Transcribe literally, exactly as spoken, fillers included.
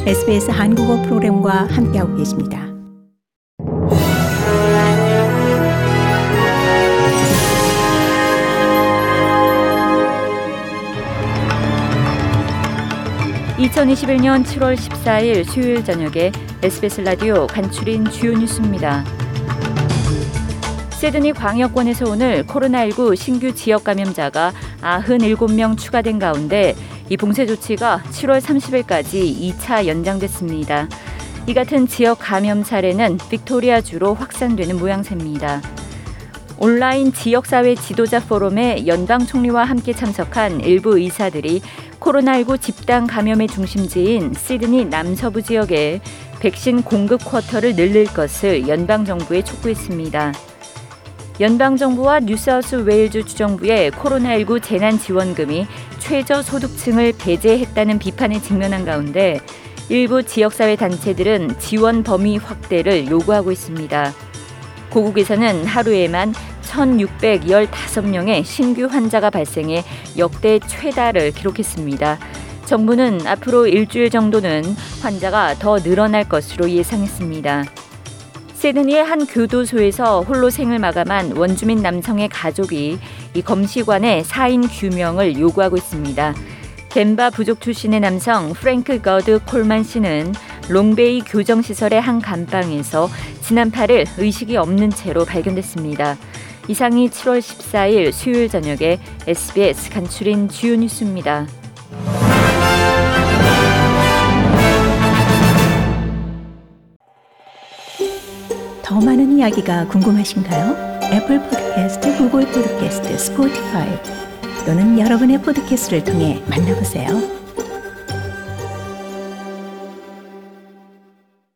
에스비에스 한국어 프로그램과 함께하고 계십니다. 이천이십일 년 칠월 십사일 수요일 저녁에 에스비에스 라디오 간추린 주요 뉴스입니다. 시드니 광역권에서 오늘 코로나십구 신규 지역 감염자가 구십칠 명 추가된 가운데 이 봉쇄 조치가 칠월 삼십일까지 이 차 연장됐습니다. 이 같은 지역 감염 사례는 빅토리아주로 확산되는 모양새입니다. 온라인 지역사회 지도자 포럼에 연방 총리와 함께 참석한 일부 의사들이 코로나십구 집단 감염의 중심지인 시드니 남서부 지역에 백신 공급 쿼터를 늘릴 것을 연방정부에 촉구했습니다. 연방정부와 뉴사우스웨일즈 주정부의 코로나십구 재난지원금이 최저소득층을 배제했다는 비판에 직면한 가운데 일부 지역사회 단체들은 지원 범위 확대를 요구하고 있습니다. 고국에서는 하루에만 천육백십오 명의 신규 환자가 발생해 역대 최다를 기록했습니다. 정부는 앞으로 일주일 정도는 환자가 더 늘어날 것으로 예상했습니다. 시드니의 한 교도소에서 홀로 생을 마감한 원주민 남성의 가족이 이 검시관의 사인 규명을 요구하고 있습니다. 덴바 부족 출신의 남성 프랭크 거드 콜만 씨는 롱베이 교정시설의 한 감방에서 지난 팔일 의식이 없는 채로 발견됐습니다. 이상이 칠월 십사일 수요일 저녁에 에스비에스 간추린 주요 뉴스입니다. 더 많은 이야기가 궁금하신가요? 애플 팟캐스트, 구글 팟캐스트, 스포티파이 또는 여러분의 팟캐스트를 통해 만나보세요.